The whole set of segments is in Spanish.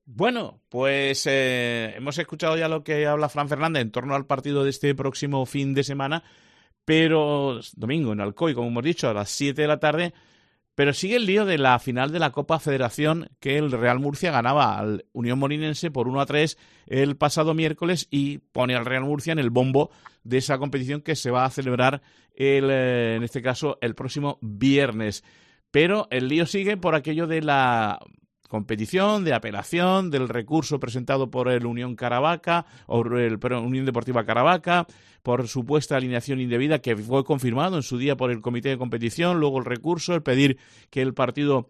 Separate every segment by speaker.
Speaker 1: Bueno, pues hemos escuchado ya lo que habla Fran Fernández en torno al partido de este próximo fin de semana, pero domingo en Alcoy, como hemos dicho, a las 7 de la tarde. Pero sigue el lío de la final de la Copa Federación, que el Real Murcia ganaba al Unión Molinense por 1-3 el pasado miércoles y pone al Real Murcia en el bombo de esa competición que se va a celebrar en este caso el próximo viernes. Pero el lío sigue por aquello de la competición, de apelación, del recurso presentado por el Unión Caravaca, Unión Deportiva Caravaca, por supuesta alineación indebida que fue confirmado en su día por el comité de competición, luego el recurso, el pedir que el partido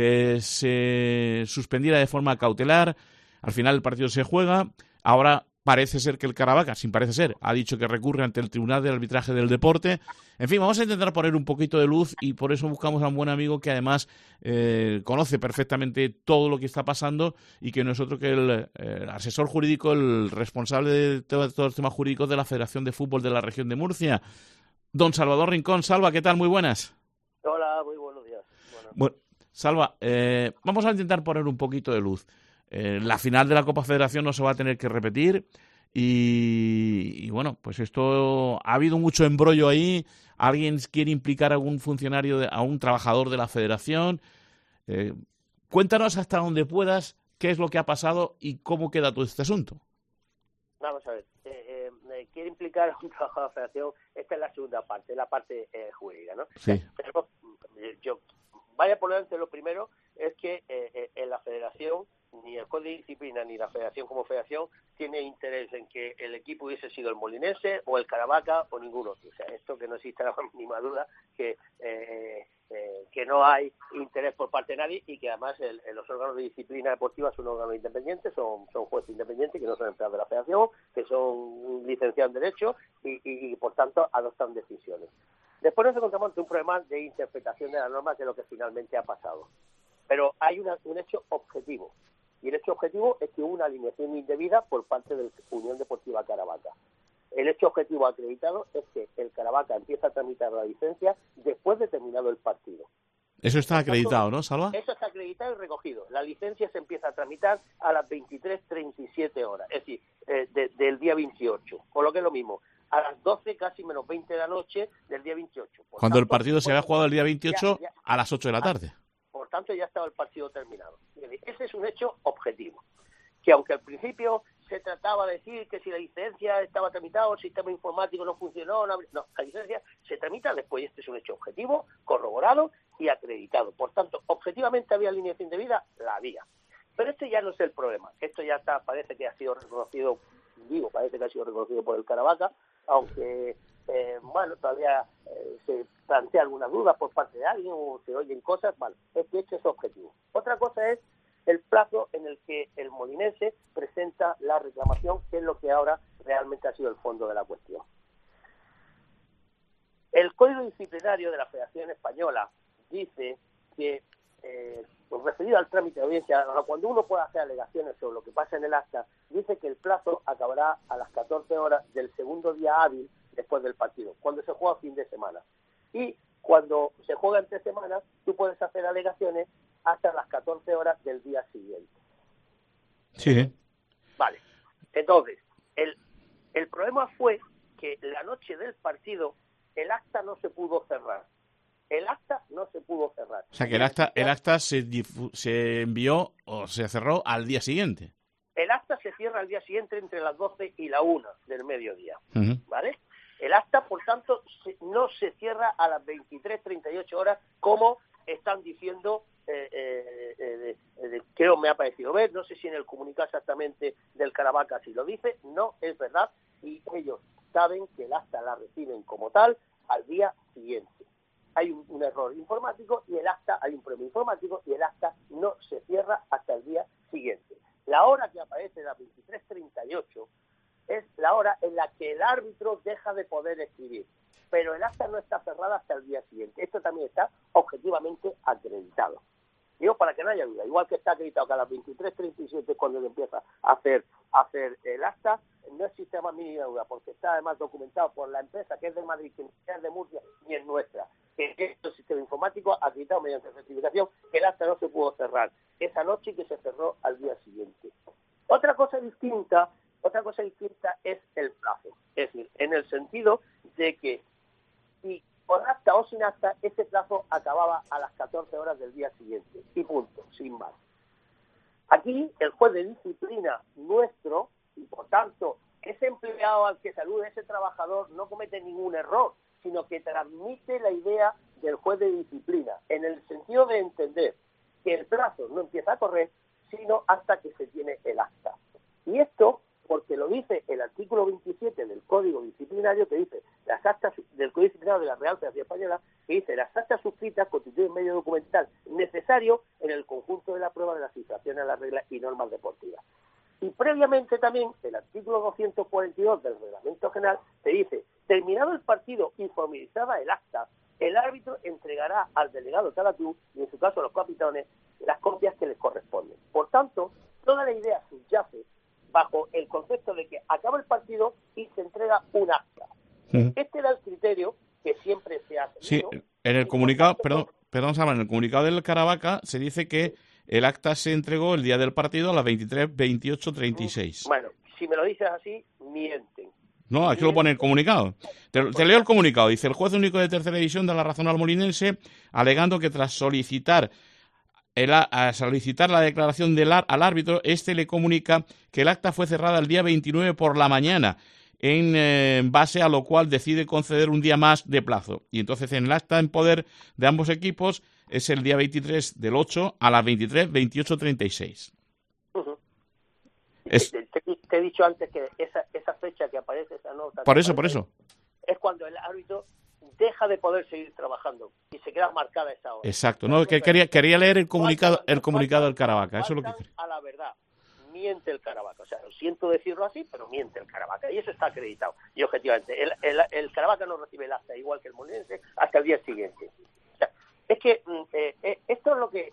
Speaker 1: se suspendiera de forma cautelar. Al final el partido se juega. Ahora parece ser que el Caravaca, sin parece ser, ha dicho que recurre ante el Tribunal de Arbitraje del Deporte. En fin, vamos a intentar poner un poquito de luz y por eso buscamos a un buen amigo que además conoce perfectamente todo lo que está pasando y que no es otro que el asesor jurídico, el responsable de todos los temas jurídicos de la Federación de Fútbol de la región de Murcia, don Salvador Rincón. Salva, ¿qué tal? Muy buenas.
Speaker 2: Hola, muy buenos días.
Speaker 1: Bueno, Salva, vamos a intentar poner un poquito de luz. La final de la Copa Federación no se va a tener que repetir y bueno, pues esto ha habido mucho embrollo ahí. Alguien quiere implicar a algún funcionario, a un trabajador de la Federación. Cuéntanos hasta donde puedas qué es lo que ha pasado y cómo queda todo este asunto.
Speaker 2: Vamos a ver, quiere implicar a un trabajador de la Federación. Esta es la segunda parte, la parte jurídica, ¿no?
Speaker 1: Sí.
Speaker 2: Pero vaya por delante, lo primero es que en la Federación ni el Código de Disciplina ni la Federación como Federación tiene interés en que el equipo hubiese sido el Molinense o el Caravaca o ninguno otro. O sea, esto que no exista la mínima duda que no hay interés por parte de nadie y que además los órganos de disciplina deportiva son órganos independientes, son jueces independientes que no son empleados de la Federación, que son licenciados en Derecho y por tanto adoptan decisiones. Después nos encontramos ante un problema de interpretación de las normas de lo que finalmente ha pasado. Pero hay un hecho objetivo. Y el hecho objetivo es que hubo una alineación indebida por parte de la Unión Deportiva Caravaca. El hecho objetivo acreditado es que el Caravaca empieza a tramitar la licencia después de terminado el partido.
Speaker 1: Eso está acreditado, ¿no, Salva?
Speaker 2: Eso está acreditado y recogido. La licencia se empieza a tramitar a las 23:37 horas, es decir, del día 28. Por lo que es lo mismo, a las 12 casi menos 20 de la noche del día 28.
Speaker 1: Cuando el partido se había jugado el día 28 a las 8 de la tarde.
Speaker 2: Por tanto, ya estaba el partido terminado. Ese es un hecho objetivo. Que aunque al principio se trataba de decir que si la licencia estaba tramitada o el sistema informático no funcionó, no, la licencia se tramita después y este es un hecho objetivo, corroborado y acreditado. Por tanto, objetivamente había alineación indebida, la había. Pero este ya no es el problema. Esto ya está, parece que ha sido reconocido, por el Caravaca, aunque todavía se plantea alguna duda por parte de alguien o se oyen cosas, este hecho es objetivo. Otra cosa es el plazo en el que el molinense presenta la reclamación, que es lo que ahora realmente ha sido el fondo de la cuestión. El Código Disciplinario de la Federación Española dice que, referido al trámite de audiencia, cuando uno pueda hacer alegaciones sobre lo que pasa en el acta, dice que el plazo acabará a las 14 horas del segundo día hábil después del partido, cuando se juega fin de semana. Y cuando se juega entre semanas, tú puedes hacer alegaciones hasta las 14 horas del día siguiente.
Speaker 1: Sí.
Speaker 2: Vale. Entonces, el problema fue que la noche del partido el acta no se pudo cerrar.
Speaker 1: O sea, que el acta se envió o se cerró al día siguiente.
Speaker 2: El acta se cierra al día siguiente entre las 12 y la 1 del mediodía.
Speaker 1: Uh-huh.
Speaker 2: ¿Vale? El acta, por tanto, no se cierra a las 23:38 horas, como están diciendo, creo me ha parecido ver, no sé si en el comunicado exactamente del Caravaca si lo dice, no es verdad, y ellos saben que el acta la reciben como tal al día siguiente. Hay un error informático y el acta, hay un problema informático y el acta no se cierra hasta el día siguiente. La hora que aparece, las 23:38, es la hora en la que el árbitro deja de poder escribir, pero el acta no está cerrada hasta el día siguiente. Esto también está objetivamente acreditado. Digo, para que no haya duda, igual que está acreditado que a las 23:37 es cuando se empieza a hacer el acta, no existe más mínima duda, porque está además documentado por la empresa que es de Madrid, que no es de Murcia ni es nuestra, que es el sistema informático acreditado mediante certificación, que el acta no se pudo cerrar esa noche y que se cerró al día siguiente. otra cosa distinta es el plazo. Es decir, en el sentido de que si con acta o sin acta, ese plazo acababa a las 14 horas del día siguiente. Y punto, sin más. Aquí el juez de disciplina nuestro, y por tanto ese empleado al que salude ese trabajador no comete ningún error, sino que transmite la idea del juez de disciplina, en el sentido de entender que el plazo no empieza a correr, sino hasta que se tiene el acta. Y esto porque lo dice el artículo 27 del Código Disciplinario, que dice las actas del Código Disciplinario de la Real Federación Española, que dice las actas suscritas constituyen medio documental necesario en el conjunto de la prueba de las infracciones a las reglas y normas deportivas. Y previamente también el artículo 242 del Reglamento General te dice, terminado el partido y formalizada el acta, el árbitro entregará al delegado de cada club, y en su caso a los capitanes, las copias que les corresponden. Por tanto, toda la idea subyace bajo el concepto de que acaba el partido y se entrega un acta. Este era el criterio que siempre se ha tenido.
Speaker 1: Sí, en el comunicado, perdón, Salva, en el comunicado del Caravaca se dice que el acta se entregó el día del partido a las 23:28:36.
Speaker 2: Bueno, si me lo dices así, mienten.
Speaker 1: No, aquí lo pone el comunicado. Te leo el comunicado. Dice, el juez único de tercera división da la razón al molinense, alegando que tras solicitar la declaración al árbitro, este le comunica que el acta fue cerrada el día 29 por la mañana, en base a lo cual decide conceder un día más de plazo. Y entonces en el acta en poder de ambos equipos es el día 23 del 8 a las 23:28:36.
Speaker 2: Uh-huh. Te he dicho antes que esa fecha que aparece, esa nota...
Speaker 1: Por eso.
Speaker 2: Es cuando el árbitro deja de poder seguir trabajando y se queda marcada esa hora.
Speaker 1: Exacto, no, que quería leer el comunicado del Caravaca, eso es lo que...
Speaker 2: A la verdad, miente el Caravaca, o sea, lo siento decirlo así, pero miente el Caravaca, y eso está acreditado, y objetivamente, el Caravaca no recibe el acta igual que el molinense hasta el día siguiente. O sea, es que esto es lo que,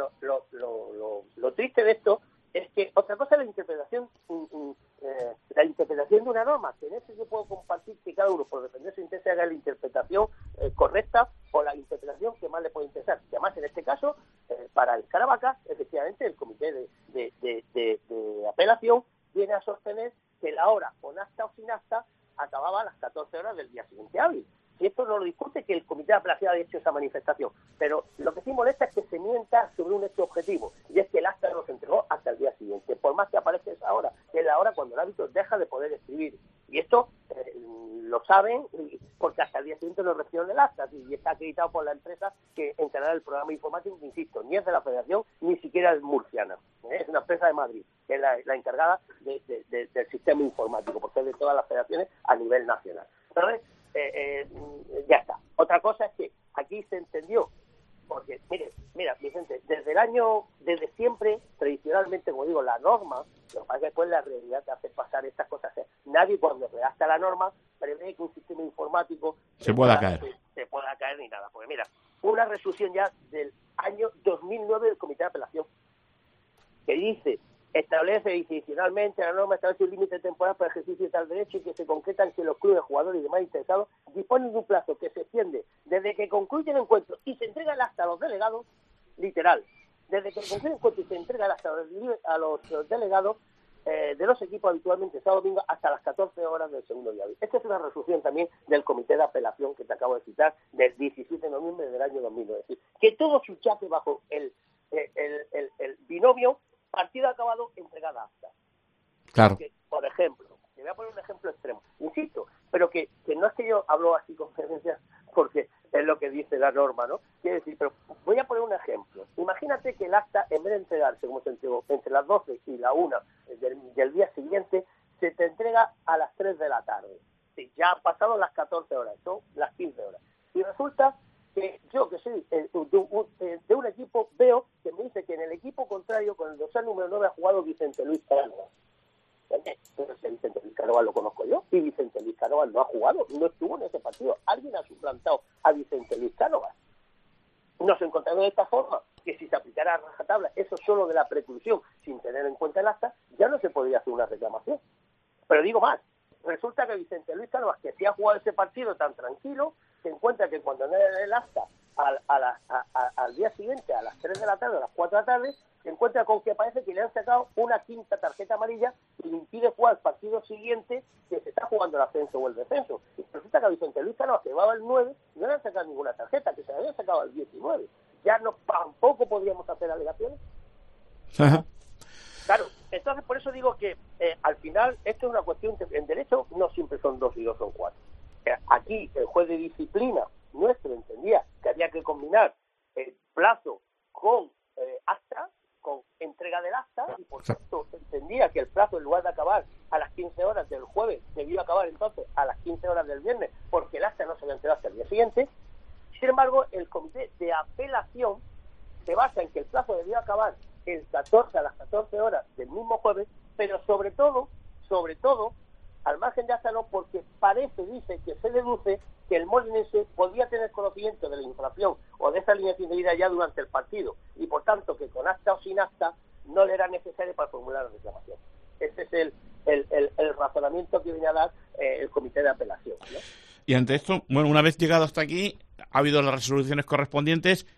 Speaker 2: lo triste de esto, es que otra cosa es la interpretación de una norma, que en eso yo puedo compartir que cada uno por defender su interés haga la interpretación correcta o la interpretación que más le puede interesar. Y además en este caso, para el Caravaca, efectivamente el comité de apelación viene a sostener que la hora con acta o sin acta acababa a las 14 horas del día siguiente hábil. Y esto no lo discute que el comité de apelación haya hecho esa manifestación. Pero lo que sí molesta es que se mienta sobre un hecho objetivo, y es que el acta no se entregó hasta el día siguiente, por más que aparece esa hora, que es la hora cuando el árbitro deja de poder escribir. Y esto lo saben porque hasta el día siguiente no reciben el acta, y está acreditado por la empresa que encargará el programa informático, que insisto, ni es de la Federación, ni siquiera es murciana. Es una empresa de Madrid, que es la encargada del sistema informático, porque es de todas las federaciones a nivel nacional. Entonces, ya está. Otra cosa es que aquí se entendió, porque mira, Vicente, desde siempre, tradicionalmente, como digo, la norma, lo que pasa es que después la realidad te hace pasar estas cosas. Nadie cuando redacta la norma prevé que un sistema informático
Speaker 1: se pueda caer
Speaker 2: ni nada. Porque mira, una resolución ya del año 2009 del Comité de Apelación que dice: establece adicionalmente la norma establece un límite temporal para el ejercicio de tal derecho y que se concretan que los clubes, jugadores y demás interesados disponen de un plazo que se extiende desde que concluye el encuentro y se entrega el acta a los delegados, literal, desde que concluye el encuentro y se entrega el acta a los delegados de los equipos habitualmente sábado domingo hasta las 14 horas del segundo día. Esta es una resolución también del Comité de Apelación que te acabo de citar del 17 de noviembre del año 2009. Es decir, que todo subyace bajo el binomio partido acabado, entregada acta.
Speaker 1: Claro.
Speaker 2: Porque, por ejemplo, te voy a poner un ejemplo extremo, insisto, pero que no es que yo hablo así con referencias porque es lo que dice la norma, ¿no? Quiero decir, pero voy a poner un ejemplo. Imagínate que el acta, en vez de entregarse, como se entregó, entre las 12 y la 1 del día siguiente, se te entrega a las 3 de la tarde. Sí, ya han pasado las 14 horas, son las 15 horas. Y resulta que yo, que soy de un equipo, veo que me dice que en el equipo contrario, con el dorsal número 9, ha jugado Vicente Luis Cánovas. Entonces, Vicente Luis Cánovas lo conozco yo, y Vicente Luis Cánovas no ha jugado, no estuvo en ese partido. Alguien ha suplantado a Vicente Luis Cánovas. Nos encontramos de esta forma, que si se aplicara a rajatabla eso solo de la preclusión, sin tener en cuenta el acta, ya no se podría hacer una reclamación. Pero digo más, resulta que Vicente Luis Cánovas, que sí ha jugado ese partido tan tranquilo, se encuentra que cuando no era el acta al día siguiente, a las 3 de la tarde, a las 4 de la tarde, se encuentra con que parece que le han sacado una quinta tarjeta amarilla y le impide jugar el partido siguiente, que se está jugando el ascenso o el descenso. Y resulta que a Vicente Luis Cano llevaba el 9 y no le han sacado ninguna tarjeta, que se le habían sacado el 19. Ya no, tampoco podríamos hacer alegaciones.
Speaker 1: Ajá.
Speaker 2: Claro, entonces por eso digo que al final esto es una cuestión, en derecho no siempre son 2 y 2 son 4. Aquí el juez de disciplina nuestro entendía que había que combinar el plazo con acta, con entrega del acta, y por tanto entendía que el plazo, en lugar de acabar a las 15 horas del jueves, debió acabar entonces a las 15 horas del viernes, porque el acta no se había entregado hasta el día siguiente. Sin embargo, el comité de apelación se basa en que el plazo debió acabar el 14 a las 14 horas del mismo jueves, pero sobre todo, al margen de hasta no, porque dice que se deduce que el molinense podía tener conocimiento de la infracción o de esa línea de indebida ya durante el partido, y por tanto que con acta o sin acta no le era necesario para formular la reclamación. Ese es el razonamiento que viene a dar el comité de apelación, ¿no?
Speaker 1: Y ante esto, bueno, una vez llegado hasta aquí, ha habido las resoluciones correspondientes,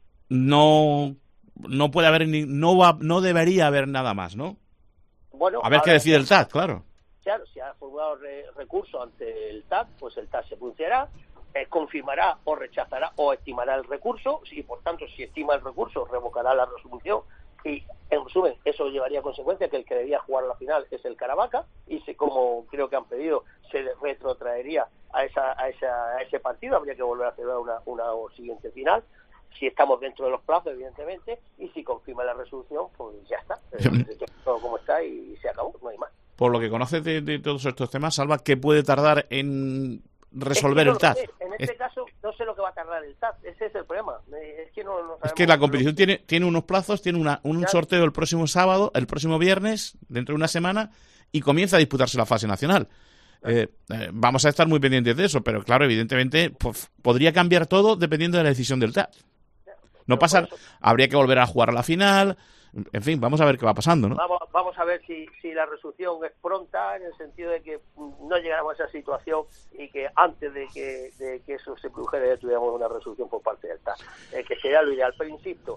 Speaker 1: no puede haber no debería haber nada más, ¿no?
Speaker 2: Bueno,
Speaker 1: a ver qué decide el TAT, claro.
Speaker 2: Claro, si ha formulado recurso ante el TAT, pues el TAT se pronunciará, confirmará o rechazará o estimará el recurso, y por tanto, si estima el recurso, revocará la resolución, y en resumen, eso llevaría a consecuencia que el que debía jugar a la final es el Caravaca, y como creo que han pedido, se retrotraería a ese partido, habría que volver a celebrar una siguiente final, si estamos dentro de los plazos, evidentemente, y si confirma la resolución, pues ya está, todo como está y se acabó, no hay más.
Speaker 1: Por lo que conoces de todos estos temas, Salva, ¿qué puede tardar en resolver el TAT?
Speaker 2: En este caso, no sé lo que va a tardar el TAT, ese es el problema. Es que no sabemos.
Speaker 1: Es que la competición tiene unos plazos, tiene un sorteo el próximo sábado, el próximo viernes, dentro de una semana, y comienza a disputarse la fase nacional. Vamos a estar muy pendientes de eso, pero claro, evidentemente pues, podría cambiar todo dependiendo de la decisión del TAT. No pasa, habría que volver a jugar a la final. En fin, vamos a ver qué va pasando, ¿no?
Speaker 2: Vamos a ver si la resolución es pronta, en el sentido de que no llegáramos a esa situación y que antes de que eso se produjera ya tuviéramos una resolución por parte del TAT, que sería lo ideal. Pero insisto,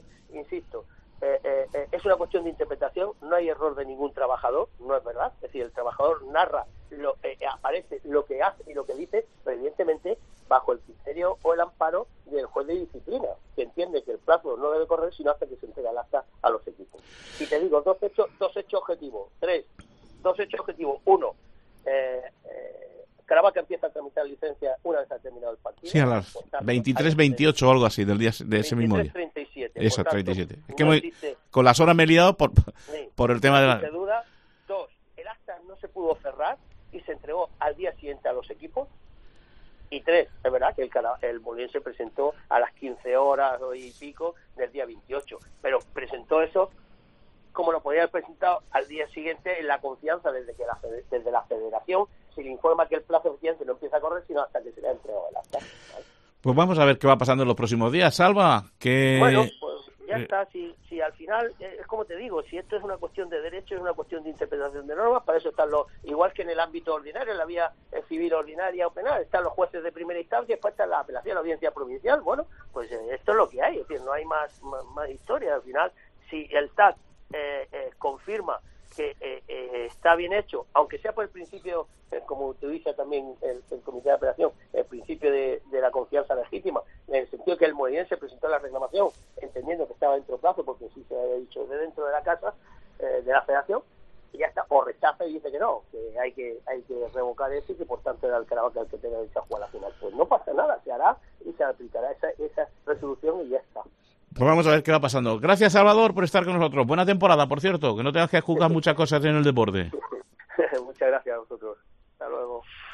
Speaker 2: es una cuestión de interpretación, no hay error de ningún trabajador, no es verdad. Es decir, el trabajador narra, aparece lo que hace y lo que dice, pero evidentemente bajo el criterio o el amparo del juez de disciplina, que entiende que el plazo no debe correr sino hasta que se entrega el acta a los equipos. Y te digo, dos hechos objetivos. Uno, Caravaca empieza a tramitar licencia una vez ha terminado el partido.
Speaker 1: Sí, a las 23:28 o algo así del día de ese mismo día.
Speaker 2: 37.
Speaker 1: Eso, 37. Es que
Speaker 2: no existe,
Speaker 1: con las horas me he liado por el tema de la...
Speaker 2: duda. Dos, el acta no se pudo cerrar y se entregó al día siguiente a los equipos. Y tres, es verdad que el Molinense se presentó a las 15 horas y pico del día 28, pero presentó eso como lo podía haber presentado al día siguiente en la confianza desde la federación se le informa que el plazo efectivamente no empieza a correr sino hasta que se le ha entregado el acta. ¿Vale?
Speaker 1: Pues vamos a ver qué va pasando en los próximos días, Salva.
Speaker 2: Bueno, pues ya está. Si al final, es como te digo, si esto es una cuestión de derecho, es una cuestión de interpretación de normas, para eso están igual que en el ámbito ordinario, en la vía civil ordinaria o penal, están los jueces de primera instancia, después está la apelación a la audiencia provincial. Bueno, pues esto es lo que hay, es decir, no hay más historia. Al final, si el TAT confirma que está bien hecho, aunque sea por el principio, como utiliza también el comité de apelación, el principio de la confianza legítima, en el sentido que el molinense presentó la reclamación entendiendo que estaba dentro de plazo, porque sí se había dicho de dentro de la casa de la federación, y ya está, o rechaza y dice que no, que hay que revocar eso y que por tanto era el Caravaca el que tenga derecho a jugar a la final. Pues no pasa nada, se hará y se aplicará esa resolución y ya está.
Speaker 1: Pues vamos a ver qué va pasando. Gracias, Salvador, por estar con nosotros. Buena temporada, por cierto, que no tengas que juzgar muchas cosas en el deporte.
Speaker 2: Muchas gracias a vosotros. Hasta luego.